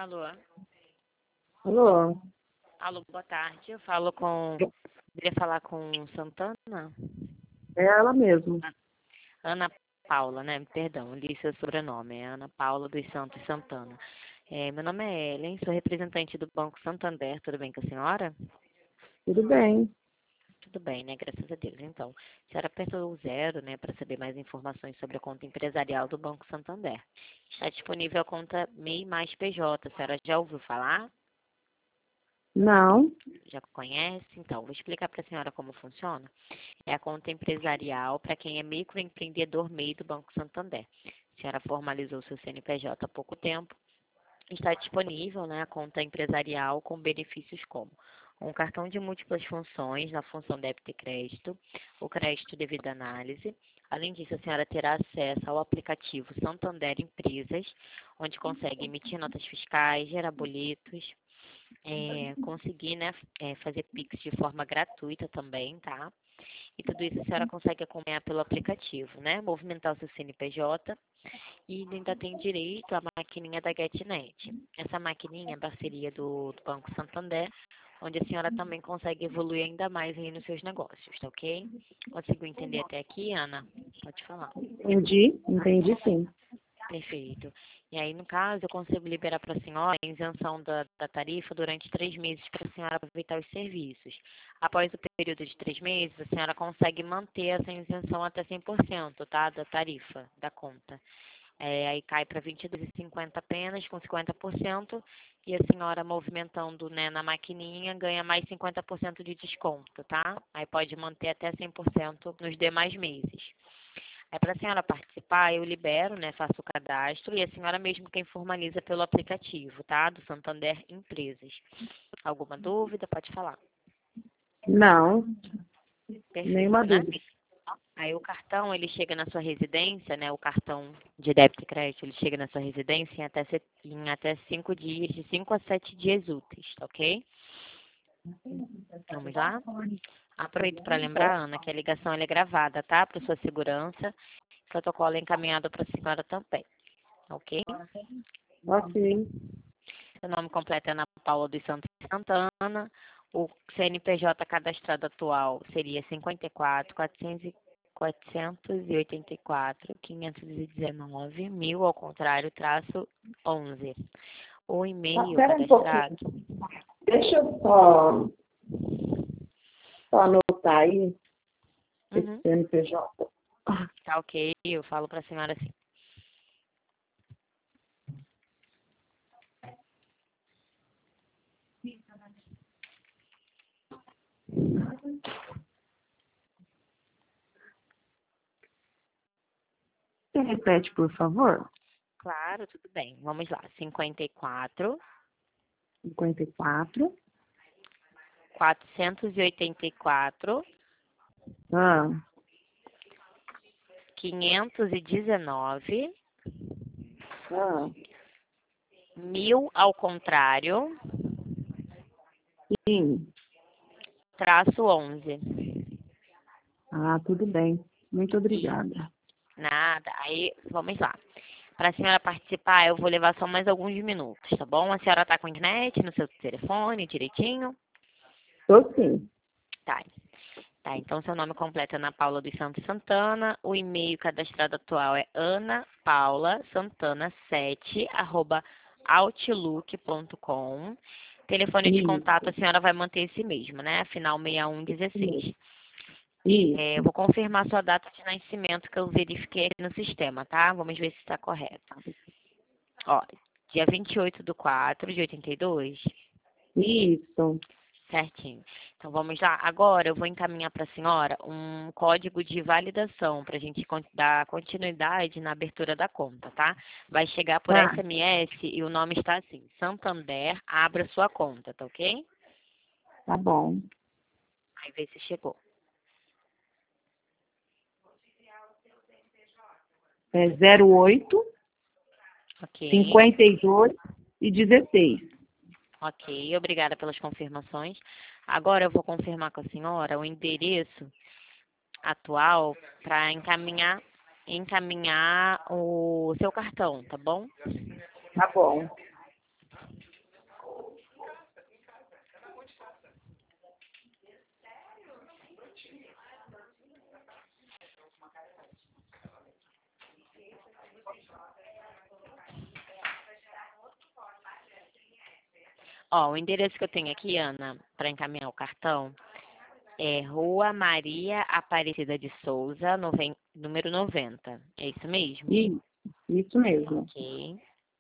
Alô? Alô? Alô, boa tarde. Eu falo com. Queria falar com Santana? É ela mesmo. Ana Paula, né? Perdão, li seu sobrenome. É Ana Paula dos Santos Santana. Meu nome é Ellen, sou representante do Banco Santander. Tudo bem com a senhora? Tudo bem. Tudo bem, né? Graças a Deus. Então, a senhora apertou o zero, né, para saber mais informações sobre a conta empresarial do Banco Santander. Está disponível a conta MEI mais PJ. A senhora já ouviu falar? Não. Já conhece? Então, vou explicar para a senhora como funciona. É a conta empresarial para quem é microempreendedor MEI do Banco Santander. A senhora formalizou seu CNPJ há pouco tempo. Está disponível, né, a conta empresarial com benefícios como um cartão de múltiplas funções na função débito e crédito, o crédito devido à análise. Além disso, a senhora terá acesso ao aplicativo Santander Empresas, onde consegue emitir notas fiscais, gerar boletos, conseguir, né, fazer Pix de forma gratuita também, tá? E tudo isso a senhora consegue acompanhar pelo aplicativo, né? Movimentar o seu CNPJ e ainda tem direito à maquininha da GetNet. Essa maquininha é parceria do Banco Santander, onde a senhora também consegue evoluir ainda mais aí nos seus negócios, tá ok? Conseguiu entender até aqui, Ana? Pode falar. Entendi sim. Perfeito. E aí, no caso, eu consigo liberar para a senhora a isenção da tarifa durante 3 meses para a senhora aproveitar os serviços. Após o período de 3 meses, a senhora consegue manter essa isenção até 100%, tá? Da tarifa, da conta. Aí cai para 22,50 apenas, com 50%, e a senhora movimentando, né, na maquininha ganha mais 50% de desconto, tá? Aí pode manter até 100% nos demais meses. Para a senhora participar, eu libero, né, faço o cadastro, e a senhora mesmo quem formaliza pelo aplicativo, tá? Do Santander Empresas. Alguma dúvida? Pode falar. Não, Perfeito, nenhuma né? dúvida. Aí o cartão, ele chega na sua residência, né? O cartão de débito e crédito, ele chega na sua residência em até 5 dias, de 5 a 7 dias úteis, tá ok? Vamos lá? Aproveito para lembrar, Ana, que a ligação ela é gravada, tá? Para sua segurança. O protocolo é encaminhado para a senhora também, ok? Ok. Seu nome completo é Ana Paula dos Santos Santana. O CNPJ cadastrado atual seria 54.484.519.000, ao contrário, traço 11. O e-mail Espera um pouquinho. cadastrado. Deixa eu só anotar aí esse Uhum, CNPJ. tá ok, eu falo para a senhora assim. Você repete, por favor? Claro, tudo bem. Vamos lá. 54, 54. 484, Ah, 519, ah, 1000 ao contrário, sim. traço 11. Ah, tudo bem. Muito E obrigada. nada. Aí, vamos lá. Para a senhora participar, eu vou levar só mais alguns minutos, tá bom? A senhora está com internet no seu telefone direitinho? Tô sim. Tá. Tá, então seu nome completo é Ana Paula dos Santos Santana. O e-mail cadastrado atual é anapaula.santana7@outlook.com. Telefone de contato Isso. a senhora vai manter esse mesmo, né? Final Isso. 6116. Eu Isso. vou confirmar sua data de nascimento que eu verifiquei aqui no sistema, tá? Vamos ver se está correto. Ó, dia 28/4/82. Isso. Certinho. Então vamos lá. Agora eu vou encaminhar para a senhora um código de validação para a gente dar continuidade na abertura da conta, tá? Vai chegar por Tá, SMS e o nome está assim: Santander, abra sua conta, tá ok? tá bom. Aí vê se chegou. É 08, Ok. 52 e 16. Ok, obrigada pelas confirmações. Agora eu vou confirmar com a senhora o endereço atual para encaminhar o seu cartão, tá bom? Tá bom. Ó, o endereço que eu tenho aqui, Ana, para encaminhar o cartão, é Rua Maria Aparecida de Souza, número 90. É isso mesmo? Isso mesmo. Ok.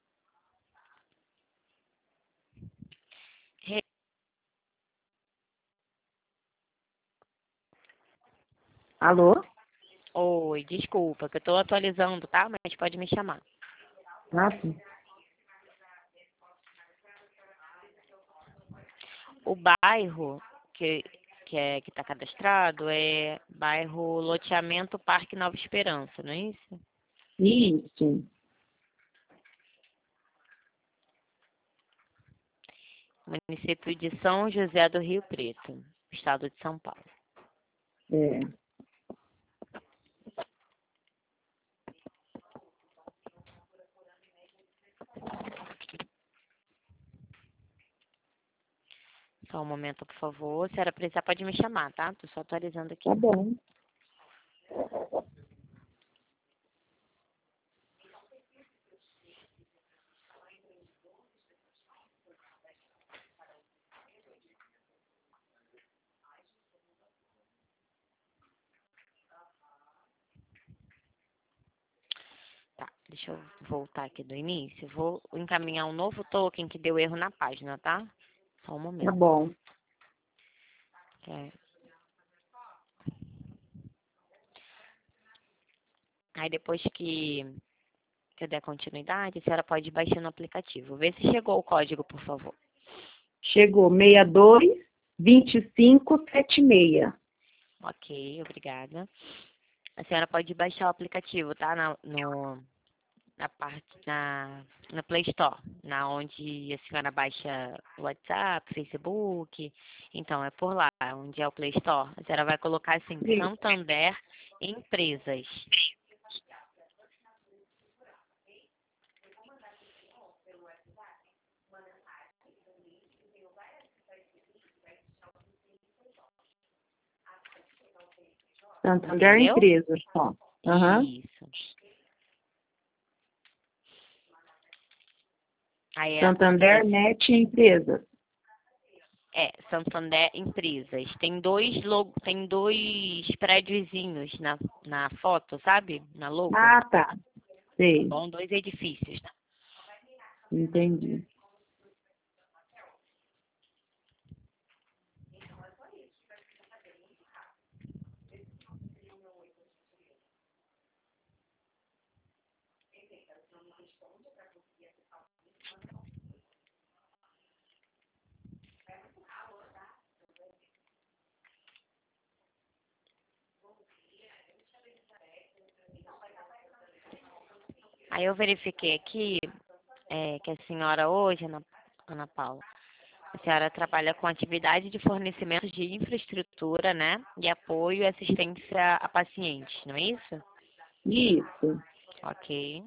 Alô? Oi, desculpa, que eu estou atualizando, tá? Mas pode me chamar. Ah, sim. O bairro que está cadastrado é bairro Loteamento Parque Nova Esperança, não é isso? Isso. Município de São José do Rio Preto, estado de São Paulo. É. Só um momento, por favor. Se a senhora precisar, pode me chamar, tá? Tô só atualizando aqui. Tá bom. Tá, deixa eu voltar aqui do início. Vou encaminhar um novo token que deu erro na página, tá? Só um Tá momento. bom. É. Aí depois que eu der continuidade, a senhora pode ir baixando o aplicativo. Vê se chegou o código, por favor. Chegou 622576. Ok, obrigada. A senhora pode baixar o aplicativo, tá? Na Play Store, na onde a senhora baixa o WhatsApp, Facebook. Então, é por lá, onde é o Play Store. A senhora vai colocar assim, Sim. Santander Empresas. Santander Entendeu? Empresas, só. Aham. Isso. Aí Santander Net Empresas. Santander Empresas. Tem dois prédiozinhos na foto, sabe? Na logo. Ah, tá. Tá Sei. bom? Dois edifícios, tá? Entendi. Aí eu verifiquei aqui que a senhora hoje, Ana Paula, a senhora trabalha com atividade de fornecimento de infraestrutura, né? E apoio e assistência a pacientes, não é isso? Isso. Ok.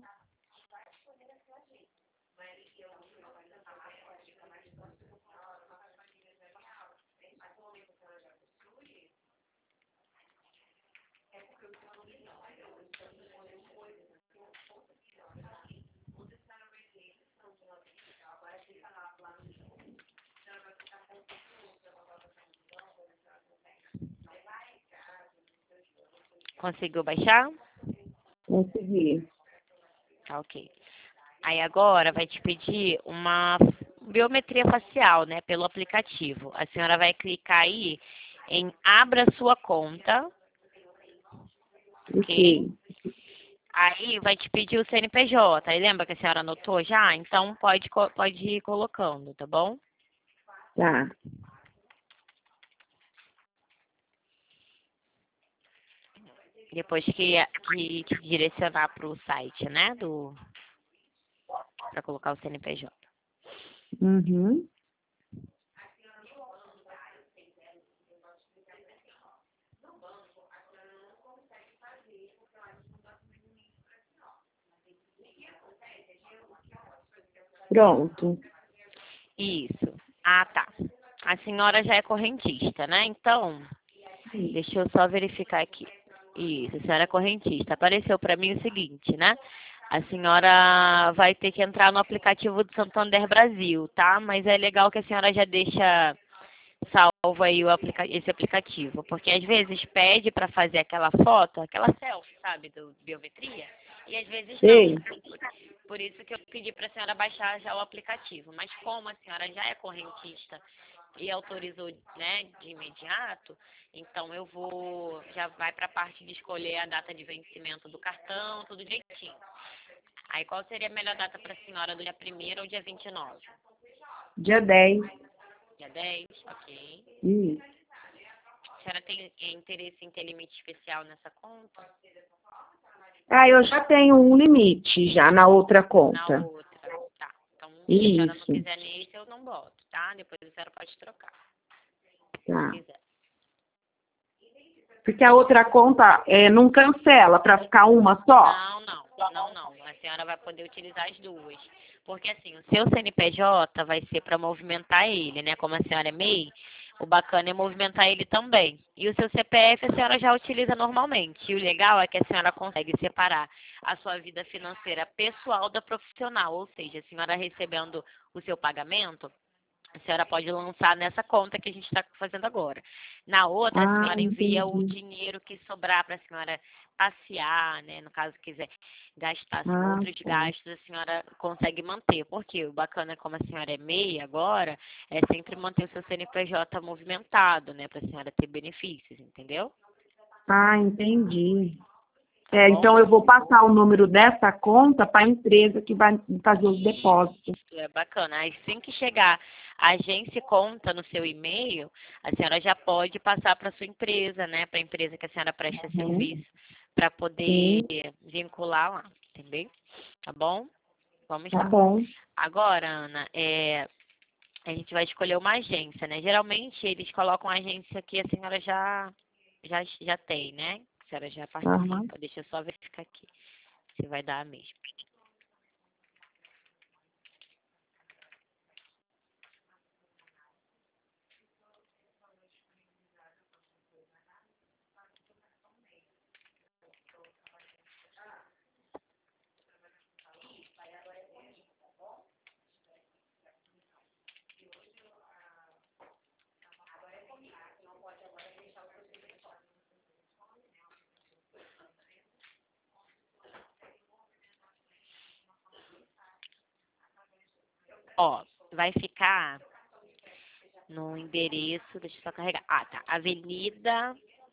Conseguiu baixar? Consegui. Tá, ok. Aí agora vai te pedir uma biometria facial, né, pelo aplicativo. A senhora vai clicar aí em abra sua conta, ok? Aí vai te pedir o CNPJ. Aí lembra que a senhora anotou já? Então pode ir colocando, tá bom? Tá. Depois que te direcionar para o site, né, para colocar o CNPJ. Uhum. Pronto. Isso. Ah, tá. A senhora já é correntista, né? Então, deixa eu só verificar aqui. Isso, a senhora é correntista. Apareceu para mim o seguinte, né? A senhora vai ter que entrar no aplicativo do Santander Brasil, tá? Mas é legal que a senhora já deixa salvo aí esse aplicativo, porque às vezes pede para fazer aquela foto, aquela selfie, sabe, do biometria, e às vezes não. Sei. Por isso que eu pedi para a senhora baixar já o aplicativo. Mas como a senhora já é correntista e autorizou, né, de imediato, então já vai para a parte de escolher a data de vencimento do cartão, tudo direitinho. Aí qual seria a melhor data para a senhora, do dia 1º ou dia 29? Dia 10. Dia 10, ok. Isso. A senhora tem interesse em ter limite especial nessa conta? Ah, eu já tenho um limite já na outra Na conta. outra, tá. Então, se a senhora não Isso. quiser nesse, eu não boto, tá? Depois a senhora pode trocar, se Tá. quiser. Porque a outra conta não cancela para ficar uma só? Não. A senhora vai poder utilizar as duas. Porque assim, o seu CNPJ vai ser para movimentar ele, né? Como a senhora é MEI, o bacana é movimentar ele também. E o seu CPF a senhora já utiliza normalmente. E o legal é que a senhora consegue separar a sua vida financeira pessoal da profissional. Ou seja, a senhora recebendo o seu pagamento, a senhora pode lançar nessa conta que a gente está fazendo agora. Na outra, a senhora envia o Entendi. dinheiro que sobrar para a senhora passear, né? No caso, quiser gastar assim, Ah, outros tá. gastos, a senhora consegue manter. Porque o bacana, como a senhora é MEI agora, é sempre manter o seu CNPJ movimentado, né? Para a senhora ter benefícios, entendeu? Ah, entendi. Tá bom? Então eu vou passar o número dessa conta para a empresa que vai fazer os depósitos. Isso é bacana. Aí, assim que chegar a agência e conta no seu e-mail, a senhora já pode passar para sua empresa, né? Para a empresa que a senhora presta serviço, para poder Sim, vincular lá, entendeu? Tá bom? Vamos tá lá. bom. Agora, Ana, a gente vai escolher uma agência, né? Geralmente eles colocam a agência que a senhora já tem, né? A senhora já Aham. participa. Deixa eu só verificar aqui se vai dar mesmo. Ó, vai ficar no endereço, deixa eu só carregar. Ah, tá. Avenida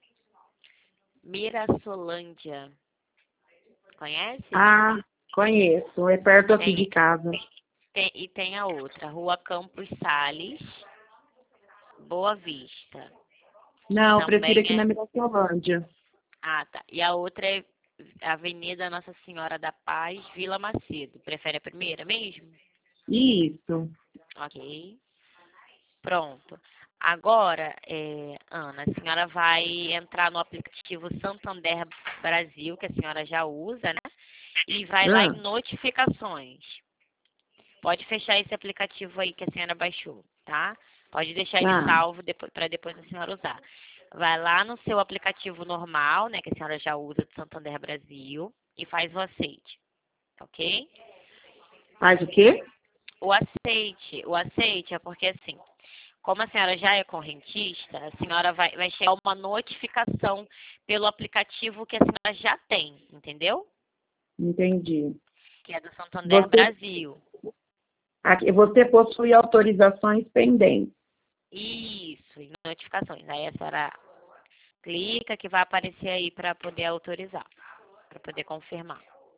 Mirassolândia. Conhece? Ah, conheço. É perto aqui de Tem, casa. e tem a outra, Rua Campos Sales, Boa Vista. Não, eu prefiro Também aqui na Mirassolândia. Ah, tá. E a outra é Avenida Nossa Senhora da Paz, Vila Macedo. Prefere a primeira mesmo? Isso. Ok. Pronto. Agora, Ana, a senhora vai entrar no aplicativo Santander Brasil, que a senhora já usa, né? E vai lá Ah, em notificações. Pode fechar esse aplicativo aí que a senhora baixou, tá? Pode deixar ele tá. salvo para depois a senhora usar. Vai lá no seu aplicativo normal, né, que a senhora já usa do Santander Brasil, e faz o aceite, ok? Faz o quê? O aceite é porque assim, como a senhora já é correntista, a senhora vai chegar uma notificação pelo aplicativo que a senhora já tem, entendeu? Entendi. Que é do Santander Você, Brasil. você possui autorizações pendentes. Isso, em notificações. Aí a senhora clica que vai aparecer aí para poder autorizar, para poder confirmar.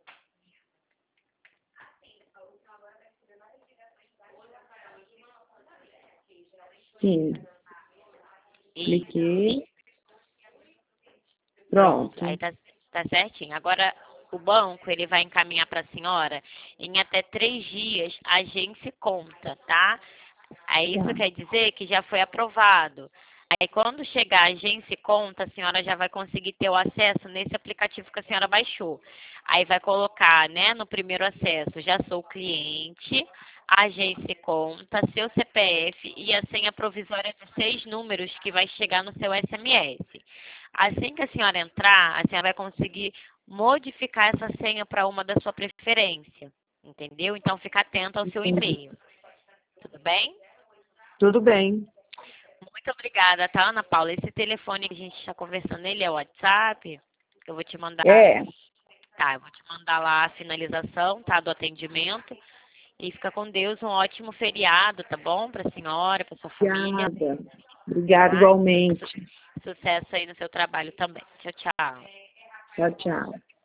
Sim. Isso, Cliquei. pronto. Pronto. Aí tá certinho. Agora o banco ele vai encaminhar para a senhora em até 3 dias a agência conta, tá? Aí isso Tá. quer dizer que já foi aprovado. Aí quando chegar a agência e conta, a senhora já vai conseguir ter o acesso nesse aplicativo que a senhora baixou. Aí vai colocar, né, no primeiro acesso, já sou cliente, agência e conta, seu CPF e a senha provisória de 6 números que vai chegar no seu SMS. Assim que a senhora entrar, a senhora vai conseguir modificar essa senha para uma da sua preferência, entendeu? Então, fica atento ao seu e-mail. Tudo bem? Tudo bem. Muito obrigada, tá, Ana Paula? Esse telefone que a gente está conversando, ele é o WhatsApp? Eu vou te mandar... É. Tá, eu vou te mandar lá a finalização, tá, do atendimento. E fica com Deus, um ótimo feriado, tá bom? Para a senhora, para sua família. Obrigada. Obrigada Tá? igualmente. Sucesso aí no seu trabalho também. Tchau, tchau. Tchau, tchau.